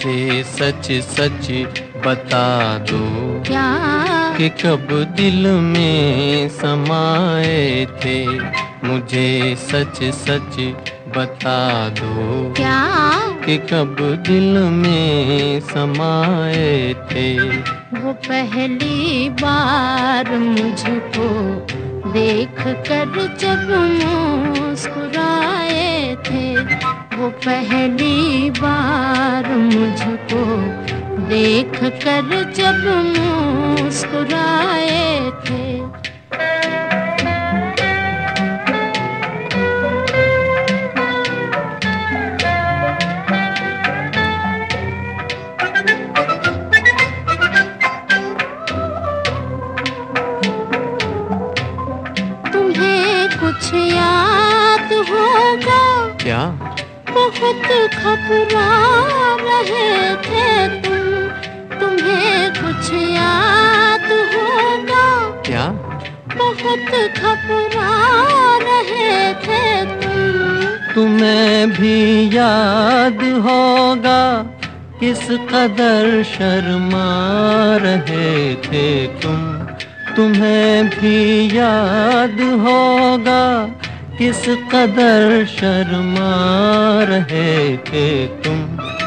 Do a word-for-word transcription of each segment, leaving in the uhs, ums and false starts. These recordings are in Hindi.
मुझे सच सच बता दो क्या कि कब दिल में समाए थे। मुझे सच सच बता दो क्या कि कब दिल में समाए थे। वो पहली बार मुझको देख कर जब मुस्कुराए थे। वो पहली बार मुझको देख कर जब मुस्कुराए थे। कुछ याद होगा क्या? बहुत घबरा रहे थे तुम। तुम्हें कुछ याद होगा क्या? बहुत घबरा रहे थे तुम। तुम्हें भी याद होगा किस कदर शर्मा रहे थे तुम। तुम्हें भी याद होगा किस कदर शर्मा रहे थे तुम।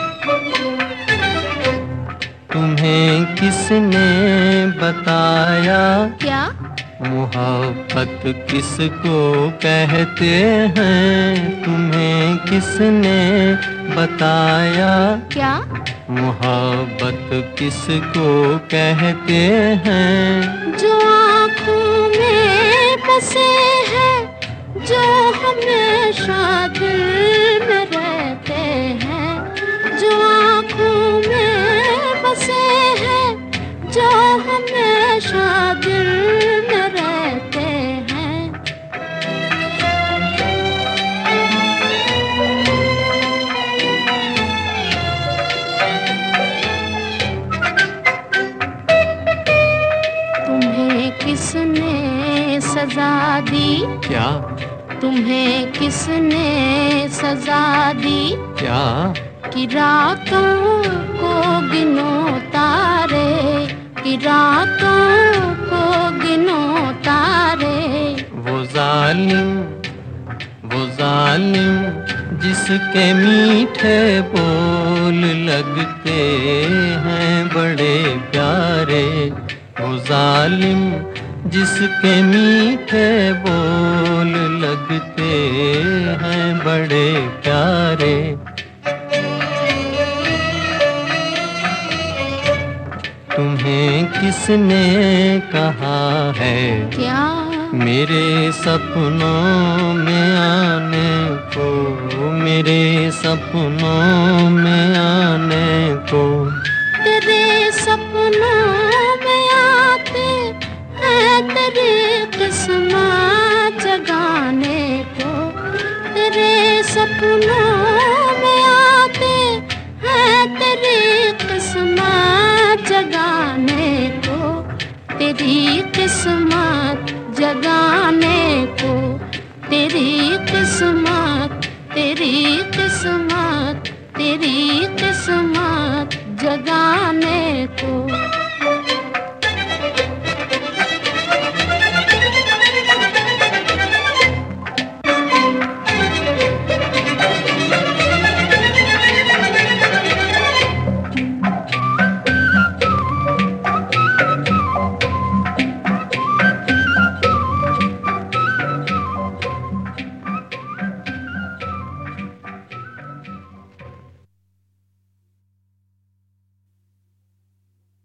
तुम्हें किसने बताया क्या? मोहब्बत किसको कहते हैं। तुम्हें किसने बताया क्या? मोहब्बत किसको कहते हैं। जो आँखों में बसे हैं, जो हमेशा दिल में रहते हैं। जो आँखों में बसे हैं, जो हमेशा दिल में रहते हैं। तुम्हें किसने सजा दी? क्या? तुम्हें किसने सजा दी? क्या? कि रातों को गिनो तारे, कि रातों को गिनो तारे। वो जालिम वो जालिम जिसके मीठे बोल लगते हैं बड़े प्यारे। वो जालिम जिसके मीठे बोल लगते हैं बड़े प्यारे। तुम्हें किसने कहा है क्या? मेरे सपनों में आने को, मेरे सपनों में आने को। तेरे सपनों में आते हैं तेरी किस्मत जगाने को। तेरे सपनों में आते हैं तेरी किस्मत जगाने को। तेरी किस्मत जगाने को। तेरी किस्मत, तेरी किस्मत, तेरी किस्मत जगाने को।